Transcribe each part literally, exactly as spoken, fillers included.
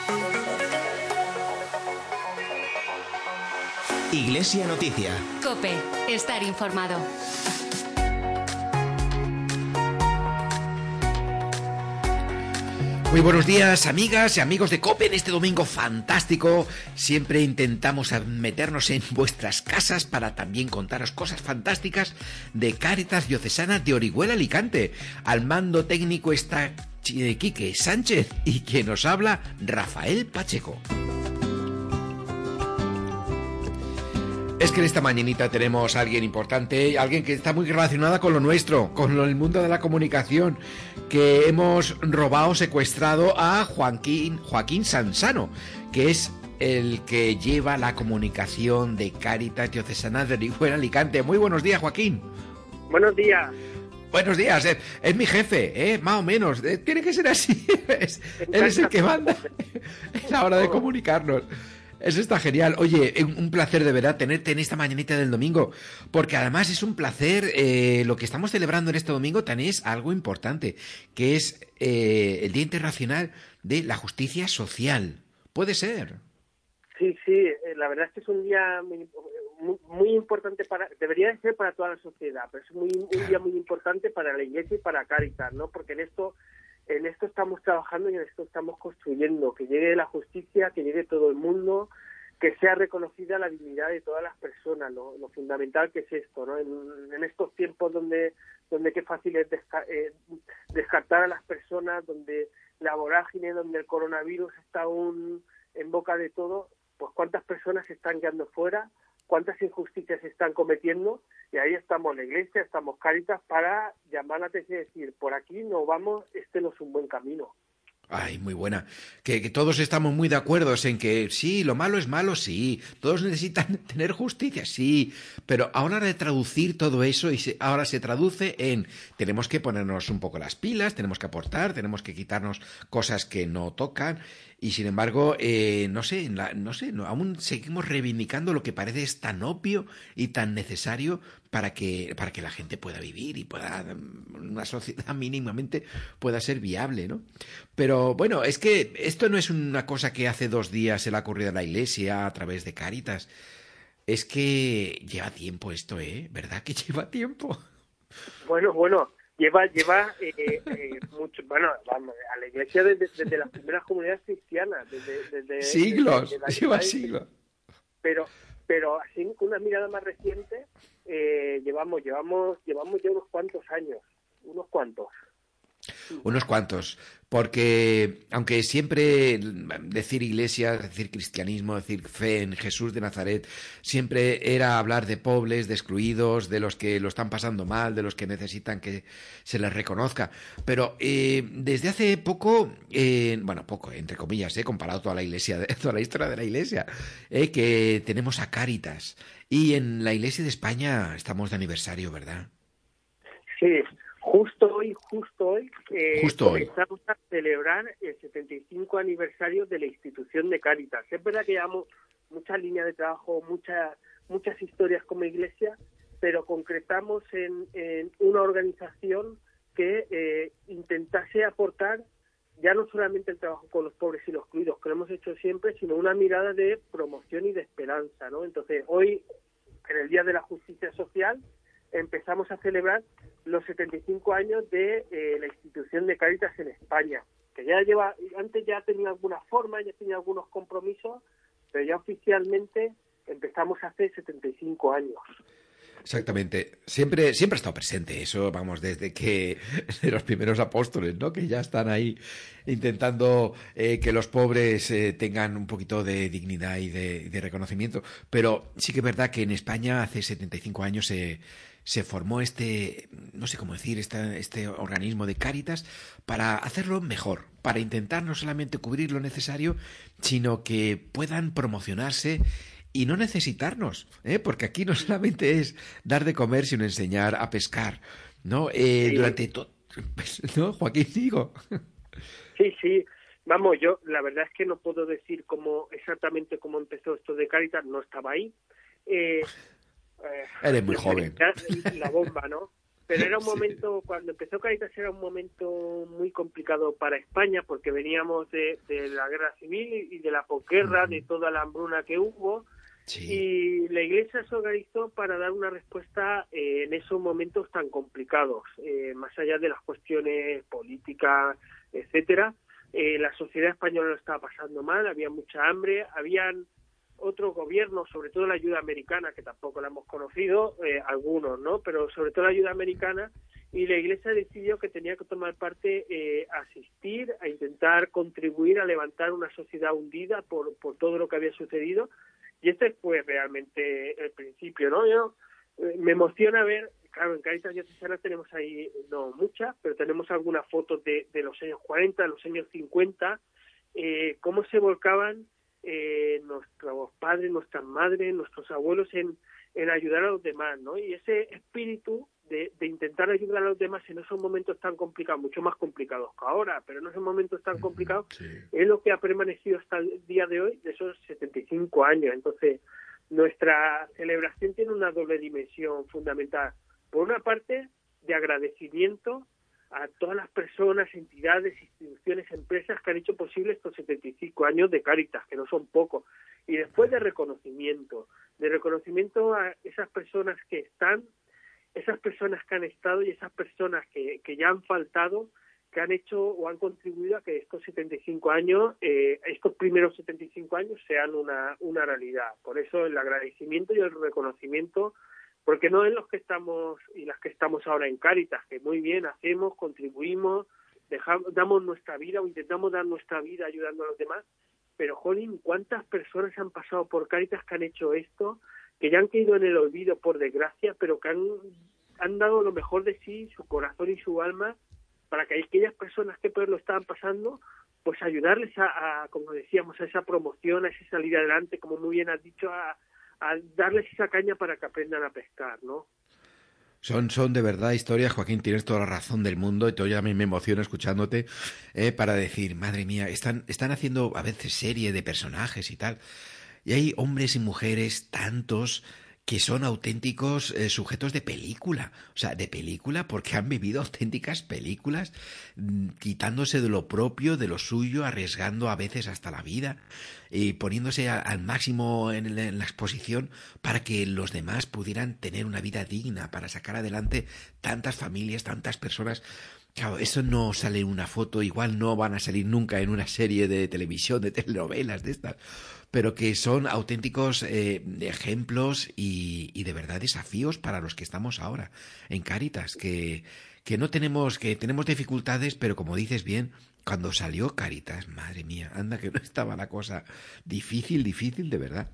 Iglesia Noticia. COPE. Estar informado. Muy buenos días, amigas y amigos de COPE, en este domingo fantástico. Siempre intentamos meternos en vuestras casas para también contaros cosas fantásticas de Cáritas Diocesana de Orihuela, Alicante. Al mando técnico está Quique Sánchez y quien nos habla, Rafael Pacheco. Es que en esta mañanita tenemos a alguien importante, alguien que está muy relacionada con lo nuestro, con el mundo de la comunicación, que hemos robado, secuestrado a Joaquín, Joaquín Sansano, que es el que lleva la comunicación de Cáritas Diocesana de Orihuela, Alicante. Muy buenos días, Joaquín. Buenos días. Buenos días, es, es mi jefe, ¿eh? Más o menos, eh, tiene que ser así, es, él es el que manda en la hora de comunicarnos. Eso está genial. Oye, un placer de verdad tenerte en esta mañanita del domingo, porque además es un placer, eh, lo que estamos celebrando en este domingo también es algo importante, que es eh, el Día Internacional de la Justicia Social. ¿Puede ser? Sí, sí, la verdad es que es un día muy, muy, muy importante para, debería de ser para toda la sociedad, pero es muy, un día muy importante para la Iglesia y para Cáritas, ¿no? Porque en esto... En esto estamos trabajando y en esto estamos construyendo, que llegue la justicia, que llegue todo el mundo, que sea reconocida la dignidad de todas las personas, lo, lo fundamental que es esto, ¿no? En, en estos tiempos donde donde qué fácil es desca- eh, descartar a las personas, donde la vorágine, donde el coronavirus está aún en boca de todo, pues cuántas personas se están quedando fuera, cuántas injusticias se están cometiendo, y ahí estamos la Iglesia, estamos Cáritas para llamar la atención y decir, por aquí no vamos, este no es un buen camino. Ay, muy buena. Que, que todos estamos muy de acuerdo en que sí, lo malo es malo, sí. Todos necesitan tener justicia, sí. Pero ahora de traducir todo eso, y se, ahora se traduce en tenemos que ponernos un poco las pilas, tenemos que aportar, tenemos que quitarnos cosas que no tocan. Y sin embargo, eh, no sé, la, no sé, no, aún seguimos reivindicando lo que parece es tan obvio y tan necesario para que, para que la gente pueda vivir y pueda, una sociedad mínimamente pueda ser viable, ¿no? Pero bueno, es que esto no es una cosa que hace dos días se le ha ocurrido a la Iglesia a través de Cáritas. Es que lleva tiempo esto, ¿eh? ¿Verdad que lleva tiempo? Bueno, bueno. Lleva, lleva eh, eh, mucho, bueno, vamos, a la Iglesia desde, desde las primeras comunidades cristianas, desde, desde siglos, desde, desde lleva siglos. Pero, pero así con una mirada más reciente, eh, llevamos, llevamos, llevamos ya unos cuantos años, unos cuantos. Unos cuantos, porque aunque siempre decir iglesia, decir cristianismo, decir fe en Jesús de Nazaret, siempre era hablar de pobres, de excluidos, de los que lo están pasando mal, de los que necesitan que se les reconozca. Pero eh, desde hace poco, eh, bueno, poco, entre comillas, eh, comparado toda la iglesia, de, toda la historia de la iglesia, eh, que tenemos a Cáritas. Y en la iglesia de España estamos de aniversario, ¿verdad? Sí. Justo hoy, justo hoy, eh, justo hoy, comenzamos a celebrar el setenta y cinco aniversario de la institución de Cáritas. Es verdad que llevamos muchas líneas de trabajo, muchas muchas historias como iglesia, pero concretamos en, en una organización que eh, intentase aportar ya no solamente el trabajo con los pobres y los excluidos, que lo hemos hecho siempre, sino una mirada de promoción y de esperanza, ¿no? Entonces, hoy, en el Día de la Justicia Social, empezamos a celebrar los setenta y cinco años de eh, la institución de Cáritas en España, que ya lleva, antes ya tenía alguna forma, ya tenía algunos compromisos, pero ya oficialmente empezamos hace setenta y cinco años. Exactamente. Siempre, siempre ha estado presente eso, vamos, desde que de los primeros apóstoles, ¿no? Que ya están ahí intentando eh, que los pobres eh, tengan un poquito de dignidad y de, de reconocimiento. Pero sí que es verdad que en España hace setenta y cinco años se, se formó este, no sé cómo decir, este, este organismo de Cáritas para hacerlo mejor, para intentar no solamente cubrir lo necesario, sino que puedan promocionarse y no necesitarnos, ¿eh? Porque aquí no solamente es dar de comer, sino enseñar a pescar, ¿no? Eh, sí. Durante todo, ¿no? Joaquín, digo. Sí, sí. Vamos, yo la verdad es que no puedo decir cómo exactamente cómo empezó esto de Cáritas, no estaba ahí. Eh, eh, Eres muy joven. La bomba, ¿no? pero era un Sí. momento, cuando empezó Cáritas era un momento muy complicado para España, porque veníamos de, de la guerra civil y de la posguerra, Ujú. de toda la hambruna que hubo, Sí. y la Iglesia se organizó para dar una respuesta eh, en esos momentos tan complicados, eh, más allá de las cuestiones políticas, etcétera. Eh, la sociedad española lo estaba pasando mal, había mucha hambre, habían otros gobiernos, sobre todo la ayuda americana, que tampoco la hemos conocido, eh, algunos, ¿no? Pero sobre todo la ayuda americana, y la Iglesia decidió que tenía que tomar parte, eh, asistir, a intentar contribuir a levantar una sociedad hundida por, por todo lo que había sucedido, y este fue realmente el principio, ¿no? Yo, eh, me emociona ver, claro, en Cáritas Diocesana tenemos ahí, no muchas, pero tenemos algunas fotos de, de los años cuarenta, los años cincuenta, eh, cómo se volcaban eh, nuestros padres, nuestras madres, nuestros abuelos en, en ayudar a los demás, ¿no? Y ese espíritu de, de intentar ayudar a los demás en esos momentos tan complicados, mucho más complicados que ahora, pero en esos momentos tan complicados, Sí. es lo que ha permanecido hasta el día de hoy, de esos setenta y cinco años. Entonces, nuestra celebración tiene una doble dimensión fundamental. Por una parte, de agradecimiento a todas las personas, entidades, instituciones, empresas que han hecho posible estos setenta y cinco años de Cáritas, que no son pocos. Y después de reconocimiento, de reconocimiento a esas personas que están, esas personas que han estado y esas personas que, que ya han faltado, que han hecho o han contribuido a que estos setenta y cinco años, eh, estos primeros setenta y cinco años sean una, una realidad. Por eso el agradecimiento y el reconocimiento, porque no es los que estamos y las que estamos ahora en Cáritas, que muy bien hacemos, contribuimos, dejamos, damos nuestra vida o intentamos dar nuestra vida ayudando a los demás, pero jolín, ¿cuántas personas han pasado por Cáritas que han hecho esto, que ya han caído en el olvido por desgracia, pero que han, han dado lo mejor de sí, su corazón y su alma, para que aquellas personas que peor lo estaban pasando, pues ayudarles a, a, como decíamos, a esa promoción, a esa salida adelante, como muy bien has dicho, a, a darles esa caña para que aprendan a pescar, ¿no? Son, son de verdad historias, Joaquín, tienes toda la razón del mundo, y yo a mí me emociono escuchándote, eh, para decir, madre mía, están, están haciendo a veces serie de personajes y tal, y hay hombres y mujeres tantos que son auténticos eh, sujetos de película, o sea, de película porque han vivido auténticas películas, mm, quitándose de lo propio, de lo suyo, arriesgando a veces hasta la vida y poniéndose a, al máximo en, en la exposición para que los demás pudieran tener una vida digna, para sacar adelante tantas familias, tantas personas. Claro, eso no sale en una foto, igual no van a salir nunca en una serie de televisión, de telenovelas, de estas, pero que son auténticos eh, ejemplos y, y de verdad desafíos para los que estamos ahora en Cáritas, que, que no tenemos, que tenemos dificultades, pero como dices bien, cuando salió Cáritas, madre mía, anda que no estaba la cosa difícil, difícil de verdad.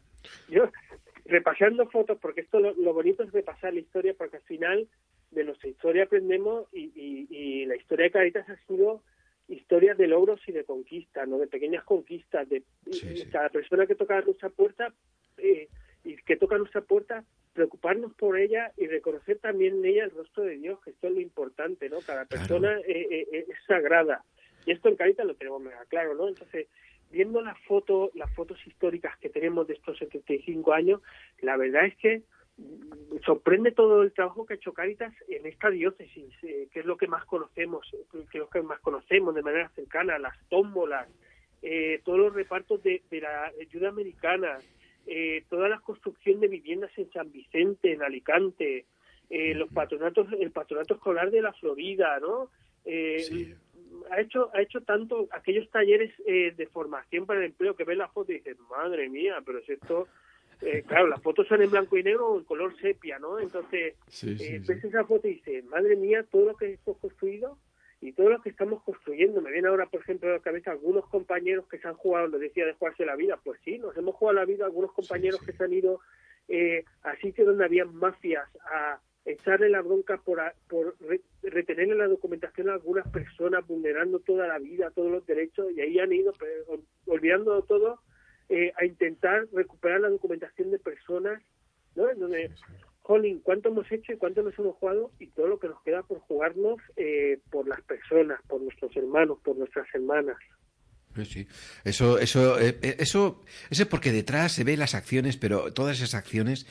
Yo, repasando fotos, porque esto lo, lo bonito es repasar la historia, porque al final de nuestra historia aprendemos y, y, y la historia de Cáritas ha sido historia de logros y de conquistas, ¿no? De pequeñas conquistas, de Sí, sí. cada persona que toca nuestra puerta eh, y que toca nuestra puerta, preocuparnos por ella y reconocer también en ella el rostro de Dios, que esto es lo importante, ¿no? Cada persona Claro. eh, eh, es sagrada, y esto en Cáritas lo tenemos mega claro, ¿no? Entonces, viendo las fotos, las fotos históricas que tenemos de estos setenta y cinco años, la verdad es que sorprende todo el trabajo que ha hecho Cáritas en esta diócesis, eh, que es lo que más conocemos, que es lo que más conocemos de manera cercana, las tómbolas, eh, todos los repartos de, de la ayuda americana, eh, toda la construcción de viviendas en San Vicente, en Alicante, eh, los patronatos, el patronato escolar de la Florida, ¿no? Eh, Sí. ha hecho ha hecho tanto aquellos talleres eh, de formación para el empleo que ves la foto y dices, madre mía, pero es esto. Eh, claro, las fotos son en blanco y negro o en color sepia, ¿no? Entonces, Sí, sí, eh, sí. ves esa foto y dices, madre mía, todo lo que hemos construido y todo lo que estamos construyendo. Me viene ahora, por ejemplo, a la cabeza algunos compañeros que se han jugado, lo decía, de jugarse la vida. Pues sí, nos hemos jugado la vida, algunos compañeros Sí, sí. que se han ido eh, a sitios donde había mafias, a echarle la bronca por, a, por re, retenerle la documentación a algunas personas, vulnerando toda la vida, todos los derechos, y ahí han ido, pero, olvidando todo, Eh, a intentar recuperar la documentación de personas, ¿no? En donde, jolín, cuánto hemos hecho y cuánto nos hemos jugado y todo lo que nos queda por jugarnos eh, por las personas, por nuestros hermanos, por nuestras hermanas. Sí, sí. Eso, eso, eh, eso, eso es porque detrás se ven las acciones, pero todas esas acciones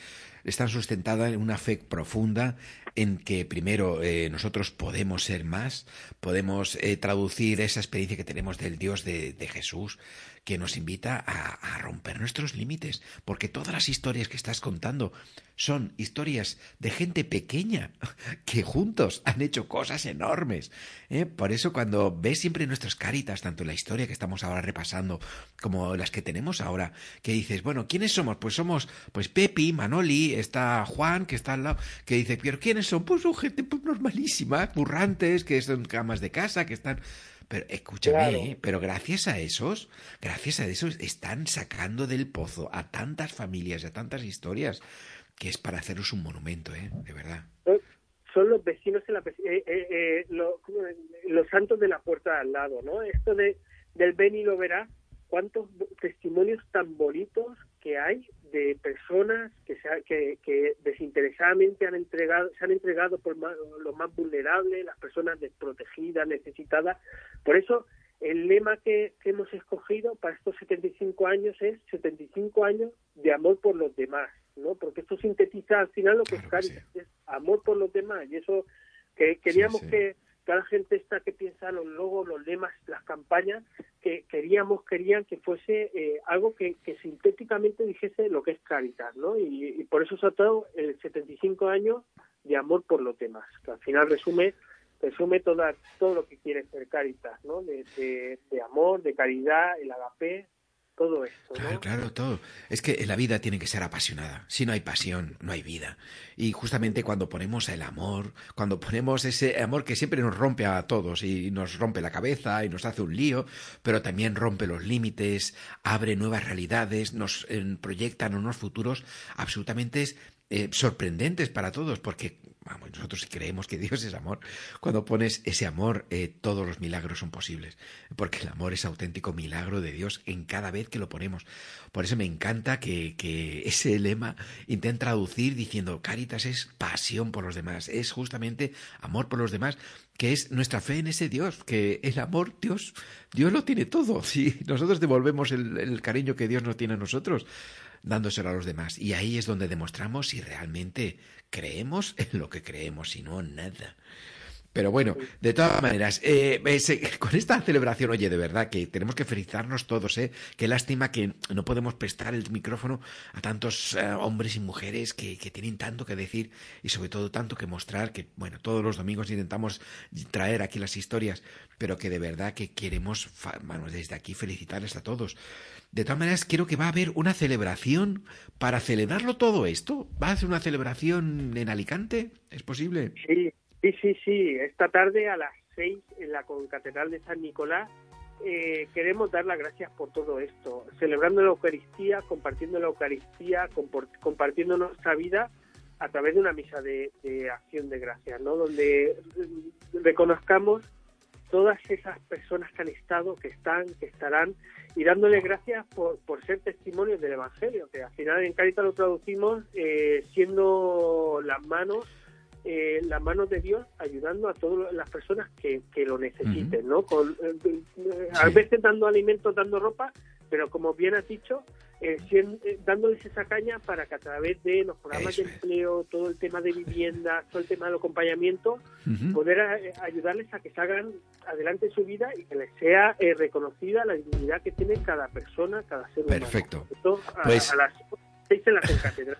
están sustentadas en una fe profunda en que primero eh, nosotros podemos ser más, podemos eh, traducir esa experiencia que tenemos del Dios de, de Jesús, que nos invita a, a romper nuestros límites, porque todas las historias que estás contando son historias de gente pequeña que juntos han hecho cosas enormes. ¿eh? Por eso cuando ves siempre nuestras Cáritas, tanto la historia que estamos ahora repasando como las que tenemos ahora, que dices, bueno, ¿quiénes somos? Pues somos pues Pepi, Manoli, está Juan, que está al lado, que dice, ¿pero quiénes son? Pues son gente pues, normalísima, currantes, que son camas de casa, que están... Pero escúchame, Claro. ¿eh? Pero gracias a esos, gracias a esos, están sacando del pozo a tantas familias, a tantas historias, que es para haceros un monumento, ¿eh? De verdad. Son, son los vecinos, en la, eh, eh, eh, lo- los santos de la puerta de al lado, ¿no? Esto de del ven y lo verás, cuántos testimonios tan bonitos que hay de personas que, se ha- que, que desinteresadamente han entregado, se han entregado por más- los más vulnerables, las personas desprotegidas, necesitadas. Por eso el lema que, que hemos escogido para estos setenta y cinco años es setenta y cinco años de amor por los demás, ¿no? Porque esto sintetiza al final lo que Claro es que Cáritas, es amor por los demás, y eso que queríamos sí. que cada gente esta que piensa los logos, los lemas, las campañas, que queríamos, querían que fuese eh, algo que, que sintéticamente dijese lo que es Cáritas, ¿no? Y, y por eso se ha tratado el setenta y cinco años de amor por los demás, que al final resume resume toda, todo lo que quiere ser Cáritas, ¿no? De, de, de amor, de caridad, el agape, todo esto, ¿no? Claro, claro, todo. Es que la vida tiene que ser apasionada. Si no hay pasión, no hay vida. Y justamente cuando ponemos el amor, cuando ponemos ese amor que siempre nos rompe a todos y nos rompe la cabeza y nos hace un lío, pero también rompe los límites, abre nuevas realidades, nos eh, proyectan unos futuros absolutamente eh, sorprendentes para todos, porque vamos, nosotros creemos que Dios es amor. Cuando pones ese amor, eh, todos los milagros son posibles, porque el amor es auténtico milagro de Dios en cada vez que lo ponemos. Por eso me encanta que, que ese lema intenta traducir diciendo Cáritas es pasión por los demás, es justamente amor por los demás, que es nuestra fe en ese Dios, que el amor, Dios, Dios lo tiene todo. Si nosotros devolvemos el, el cariño que Dios nos tiene a nosotros, dándoselo a los demás. Y ahí es donde demostramos si realmente creemos en lo que creemos, si no, nada. Pero bueno, de todas maneras, eh, ese, con esta celebración, oye, de verdad que tenemos que felicitarnos todos, ¿eh? Qué lástima que no podemos prestar el micrófono a tantos eh, hombres y mujeres que, que tienen tanto que decir y sobre todo tanto que mostrar, que bueno, todos los domingos intentamos traer aquí las historias, pero que de verdad que queremos, bueno, desde aquí felicitarles a todos. De todas maneras, quiero que va a haber una celebración para celebrarlo todo esto. ¿Va a hacer una celebración en Alicante? ¿Es posible? Sí, sí, sí, sí. Esta tarde a las seis en la Concatedral de San Nicolás eh, queremos dar las gracias por todo esto, celebrando la Eucaristía, compartiendo la Eucaristía, compor- compartiendo nuestra vida a través de una misa de, de acción de gracias, ¿no? Donde eh, reconozcamos todas esas personas que han estado, que están, que estarán, y dándole gracias por, por ser testimonios del Evangelio, que al final en Cáritas lo traducimos eh, siendo las manos eh, las manos de Dios ayudando a todas las personas que, que lo necesiten, uh-huh. ¿no? Con, eh, eh, a veces dando alimentos, dando ropa, pero como bien has dicho, eh, cien, eh, dándoles esa caña para que a través de los programas Eso de empleo, es. todo el tema de vivienda, todo el tema del acompañamiento, uh-huh. poder a, eh, ayudarles a que salgan adelante en su vida y que les sea eh, reconocida la dignidad que tiene cada persona, cada ser humano. Perfecto. Esto a, pues... a las seis en la Concatedral.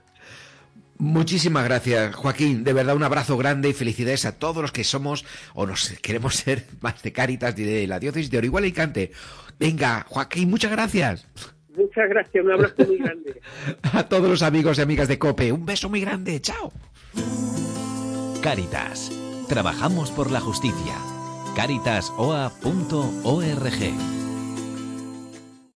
Muchísimas gracias, Joaquín. De verdad, un abrazo grande y felicidades a todos los que somos o nos queremos ser más de Cáritas de la diócesis de Orihuela y Alicante. Venga, Joaquín, muchas gracias. Muchas gracias, un abrazo muy grande. A todos los amigos y amigas de COPE, un beso muy grande. Chao. Cáritas. Trabajamos por la justicia. cáritas o a punto org